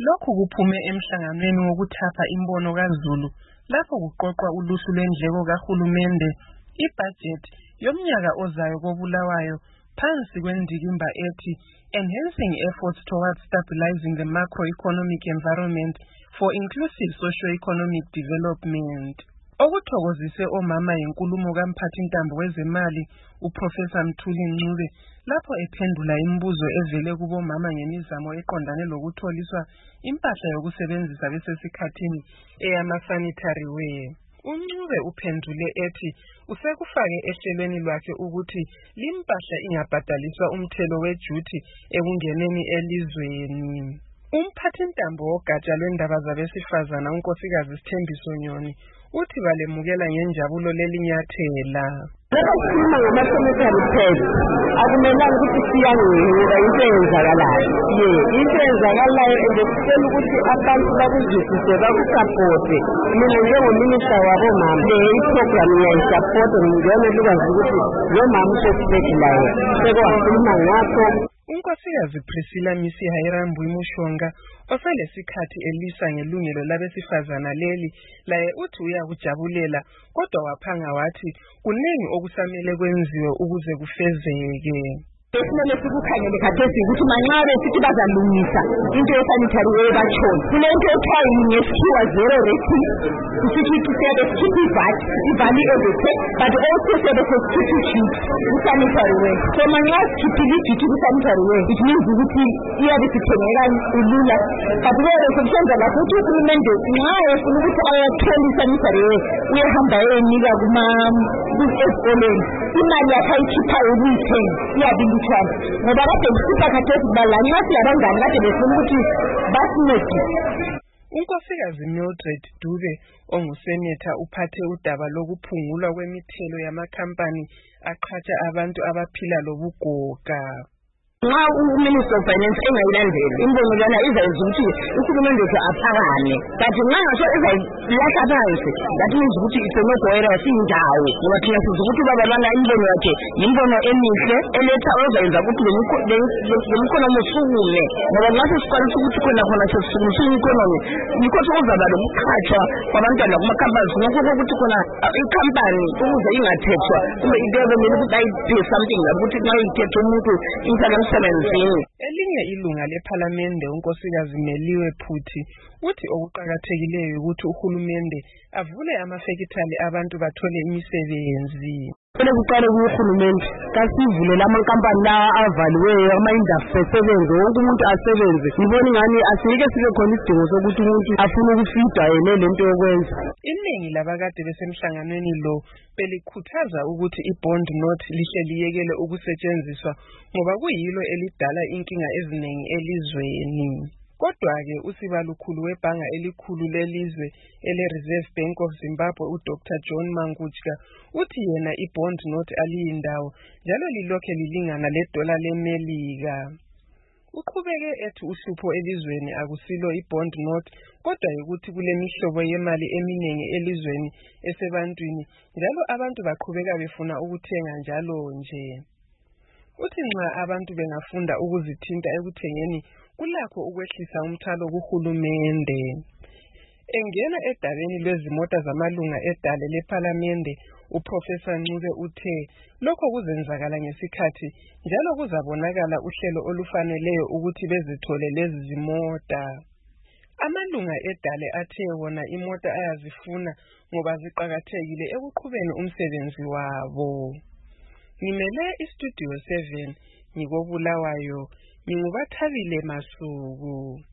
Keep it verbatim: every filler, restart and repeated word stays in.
Lokhu kuphume emhlanganweni wokuthapha imbono kaZulu lapho kuqoqwa uluhlu lwendleko kahulumende ibudget yomnyaka ozayo koBulawayo phansi kwendikimba ethi Enhancing Efforts Towards Stabilizing the Macroeconomic Environment for Inclusive Socio-Economic Development. Okuthokozise omama yinkulumo kamphathintambo wezemali uProfessor Mthuli Ncube lapho ephendula imibuzo evele kubomama ngemizamo eqondane lokutholiswa impahla yokusebenzisa besesikhathini eyama-sanitary wear. UNcube uphendule ethi usekufake ehlelweni lwakhe ukuthi limpahla ingabhadaliswa umthelo weduty ekungeneni elizweni. Umphathintambo wogatsha lwendaba zabesifazana unkosikazi Sithembiso Nyoni uthi balemukela ngenjabulo lelinyathela. Ukukhuluma ngama-sanitary pads akumelanga ukuthi siyangenela into eyenzakalayo. Ye, into eyenzakalayo endesicela ukuthi abantu bakuzwisise bakusapote. Mina njengominista wabomama le program ngiyayisapota ngiyona lukwazi ukuthi lo mama usesibhedlela sekwakhuluma ngakho. Unkosikazi Priscilla Misi Hayirambwi Mushonga oselesikhathi elisa ngelungelo labesifazana leli laye uthi uyakujabulela kodwa waphanga wathi kuningi okusamele kwenziwe ukuze kufezeke. Esimele sikukhangele khathesi ukuthi manqabe sithi bazalungisa into ye-sanitary wear batshona. Kulento ekuthiwa ngesikhiwa zero rating kusithi siyabe sikhipha ivat ivali ezithe but also siyabe sesikhipha iduty ku-sanitary wear. So manqabe sikhiphile iduty ku-sanitary wear it means ukuthi iyabe sithengeka ulula but where sekusenza lapho ukuthi uhulumende nxa efuna ukuthi ayathola i-sanitary wear uyahamba eyenika ezikoleni imali yakhe ayikhiphayo ukuyithenga iyabe ngoba kade ngisipa khathesi balani ngathi labangani kade befuna ukuthi basincedise. Unkosikazi Mildred Dube ongusenetha uphathe udaba lokuphungulwa kwemithelo yamakhampani aqhatsha abantu abaphila lobugoga. Nxa uMinister of Finance engayilandeli imbono lana izayenza ukuthi uhulumende wethu aphakame kanti nxa ngasho ezayilahla phansi that means ukuthi isemogoyera sindawo ngoba thina siza ukuthi babalwana imbono yakhe yimbono emihle eletha ozayenza ukuthi lemikhonomi usukume ngoba nxa sesikwanisa ukuthi khona khona sesisukumisa imikhonomi yikho sekuzaba lokuqhatshwa kwabantwana kumakhampani ngakho ukuthi khona ikhampani ukuze ingathethwa kumbe idebe kumele ukuthi ayiphe something ukuthi nxa ithethe umuntu imhlaka elinye ilunga lephalamende unkosikazi Meliwe Phuthi uthi okuqakathekileyo ukuthi uhulumende avule amafekithali abantu bathole imisebenzi. Kufanele kuqale kuhulumende kasivule lamankampani lawa avaliweyo ama-industry asebenze wonke umuntu asebenze. Ngibona ingani asike sibe khona isidingo sokuthi umuntu afune ukufida yena lento yokwenza. Iningi labakade besemhlanganweni lo belikhuthaza ukuthi i-bond note lihle liyekele ukusetshenziswa ngoba kuyilo elidala inkinga eziningi elizweni. Kodwa-ke usibalukhulu webhanga elikhulu lelizwe ele-Reserve Bank of Zimbabwe uDoctor John Mangutshka uthi yena i-bond note aliyindawo njalo lilokhe lilingana ledola leMelika. Uqhubeke ethi uhlupho elizweni akusilo i-bond note kodwa ukuthi kulemihlobo yemali eminingi elizweni esebantwini njalo abantu baqhubeka befuna ukuthenga njalo nje. Uthi nxa abantu bengafunda ukuzithinta ekuthengeni kulakho ukwehlisa umthalo kuhulumende. Engena edabeni lwezimota zamalunga edale lephalamende uProfessor Ncube uthe lokho kuzenzakala ngesikhathi njalo kuzabonakala uhlelo olufaneleyo ukuthi bezithole lezi zimota. Amalunga edale athe wona imota ayazifuna ngoba ziqhakathekile ekuqhubeni umsebenzi wabo. Ngimele iStudio seven ngikoBulawayo nginguBathabile Masuku.